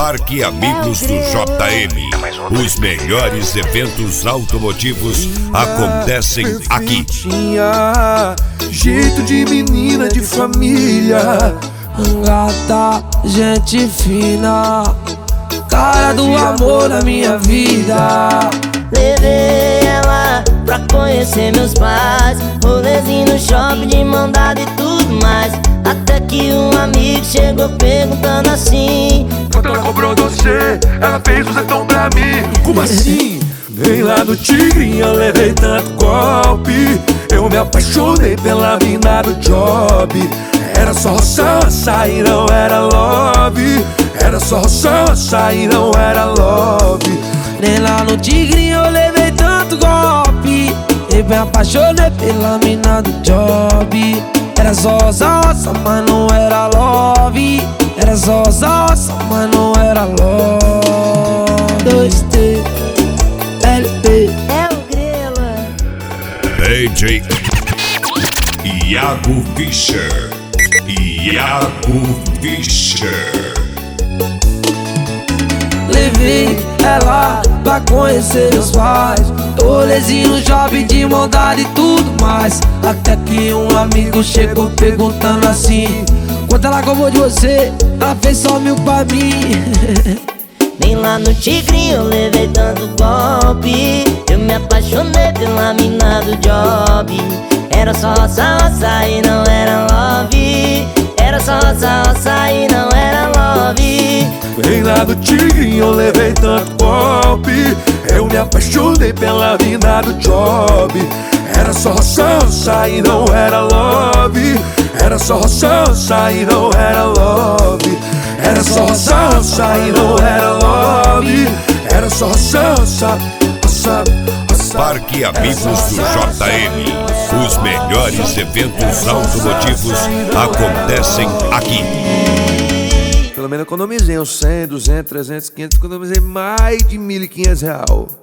Parque Amigos do JM. Os melhores eventos automotivos acontecem aqui. Tinha jeito de menina de família, gata, gente fina, cara do amor na minha vida. Levei ela pra conhecer meus pais, rolezinho no shopping de mão dada e tudo mais. Até que um amigo chegou perguntando assim: quanto ela cobrou você? Ela fez o setão pra mim. Como assim? Nem lá no Tigrinho eu levei tanto golpe. Eu me apaixonei pela mina do job. Era só roça e não era love. Era só roça e não era love. Nem lá no Tigrinho eu levei tanto golpe. Eu me apaixonei pela mina do job. Era só roça, mas não era love. Era só roça, mas não era love. 2T, LP. é o Grela. DJ Iago Fischer. Iago Fischer. Levei ela pra conhecer meus pais, rolezinho no shopping de mão dada e tudo mais. Até que um amigo chegou perguntando assim: quanto ela cobrou de você? Ela fez só 1000 pra mim. Nem lá no Tigrinho eu levei tanto golpe. Eu me apaixonei pela mina do job. Era só roça e não era love. Era só roça e não era love. Nem lá do Tigrinho eu levei tanto golpe. Eu me apaixonei pela mina do job. Era só roça e não era love. Era só roça e não era love. Era só roça e não era love. Era só roça. Parque Amigos do JM. Os melhores eventos automotivos acontecem aqui. Pelo menos economizei uns 100, 200, 300, 500. Economizei mais de R$1.500.